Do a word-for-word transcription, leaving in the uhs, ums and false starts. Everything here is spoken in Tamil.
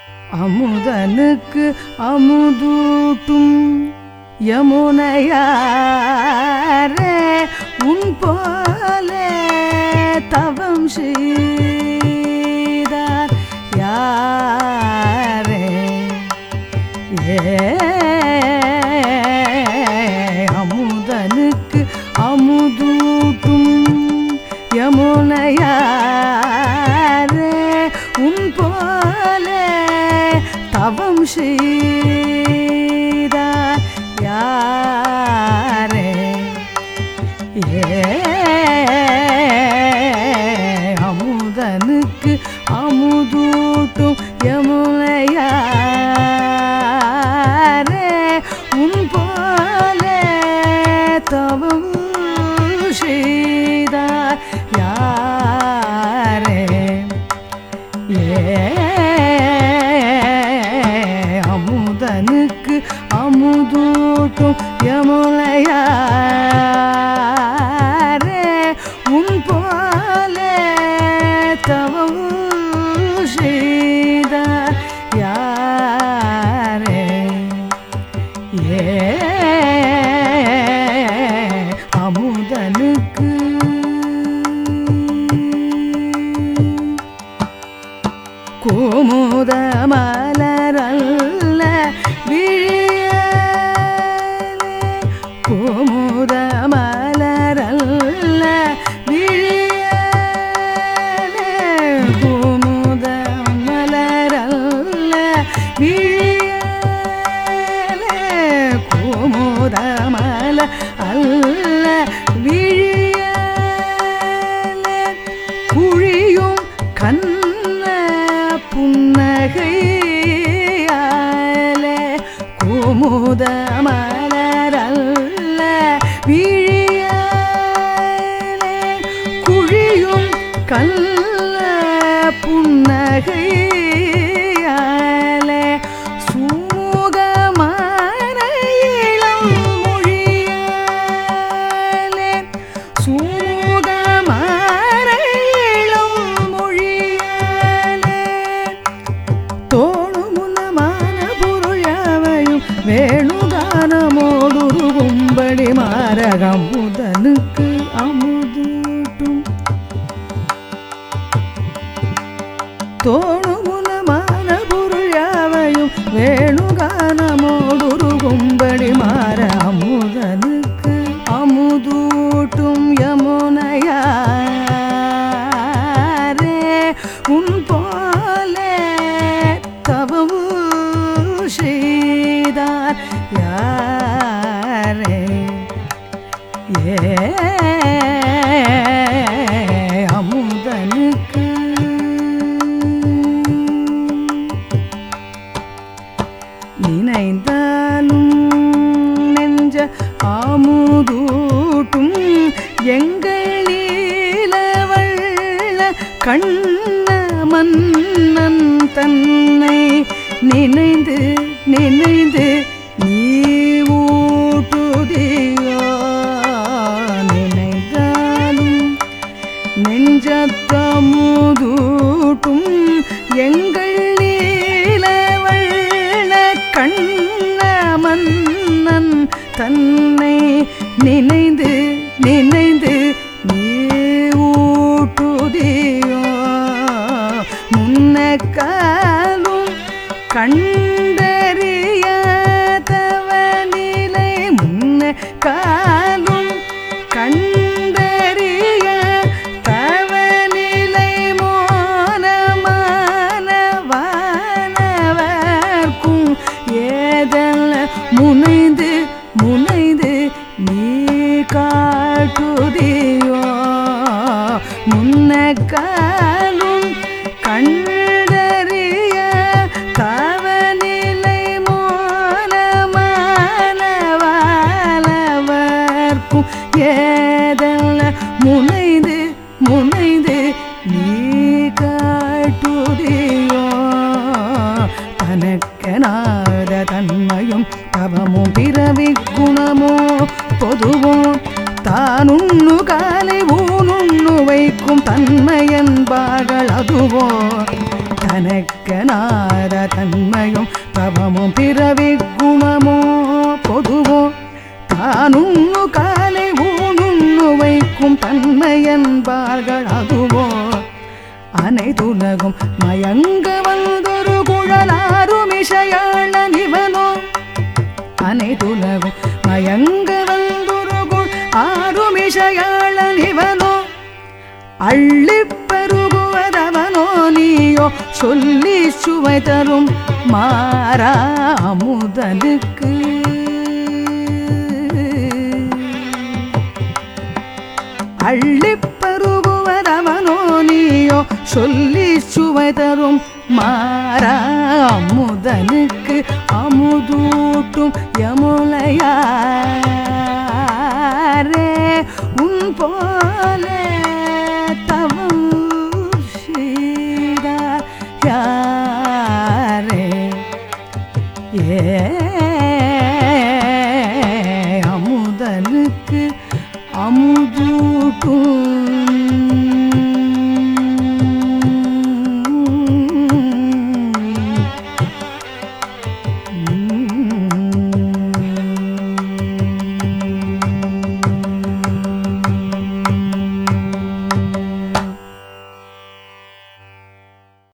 அமுதனுக்கு அமுதூட்டும் யமுனையாரே உன் போலே தவம் செய்தார் யாரே ஏ அமுதனுக்கு அமுதூட்டும் யமுனையாரே உன் போலே தவம் செய்தார் யாரே ஏ அமுதனுக்கு அமுதூட்டும் யமுனையாரே உன் போலே தவம் செய்தார் யாரே ஏ அமுதனுக்கு அமுதூட்டும் யமுனையாரே உன் போலே தவம் செய்தார் யாரே ஏ அமுதனுக்கு குமுத மலரல்ல விழியலே குமுத மலரல்ல விழியலே குமுத மலரல்ல விழியலே குமுத மல அல்ல விழியலே குழியும் கண்ண புன்னகையாலே குமுத மலரல்ல விழியாலே குழியும் கல்ல புன்னகையாலே சுமுகமான இளம் மொழியாலே சுமுகமான இளம் மொழியாலே தோணுமுன்னமான பொருளாவையும் வேணுகானமோடுருகும்படி மாரகம் முதனுக்கு அமுதூட்டும் தோணுமுன்னமான பொருளாவையும் வேணுகானமோடுருகும்படி மாற அமுதனுக்கு அமுதூட்டும் யமுனையாரே உன் போலே தவம் செய்தார் யாரே ஏ அமுதனுக்கு நினைந்தாலும் நெஞ்ச ஆமுதூட்டும் எங்கள் நீலவள்ள கண்ண மன்னன் தன்னை நினைந்து நினைந்து நீ ஊட்டுதியோ நினைந்தாலும் நெஞ்சத்தமுதூட்டும் எங்கள் நீலவள்ள கண்ண மன்னன் தன்னை நினைந்து நினைந்து நீ ஊட்டுதியோ முன்னக்காலும் கண்டறியாதவனிலை முன்ன காலும் கண்டறிய தவநிலை மோனமானவானவர்க்கும் ஏதல்ல முனைந்து முனைந்து நீ காட்டுதியோ முன்னக்காலும் கண்டறிய தவநிலை மோனமானவானவர்க்கும் ஏதல்ல முனைந்து முனைந்து நீ காட்டுதியோ தனக்கனாத தன்மையும் தவமும் பிறவி குணமோ பொதுவோ தானுண்ணு காலை ஊனுண்ணு வைக்கும் தன்மையன்பார்கள் அதுவோ தனக்கனாத தன்மையும் தவமும் பிறவி குணமோ பொதுவோ தானுண்ணு காலை ஊனுண்ணு வைக்கும் தன்மை என்பார்கள் அதுவோ அனைத்துலகும் மயங்க வந்தொரு குழலாருமிஷையாளன் இவனோ அனைத்துலகும் மயங்க வந்தொரு குழ் ஆருமிஷையாளன் இவனோ அள்ளிப் பருகுவதவனோ நீயோ சொல்லி சுவை தரும் மாறா அமுதனுக்கு அள்ளிப் பருகுவதவனோ நீயோ சொல்லி சுவை தரும் மாறா அமுதனுக்கு அமுதூட்டும் யமுலையாரே உன் போலே தவம் செய்தார் யாரே ஏ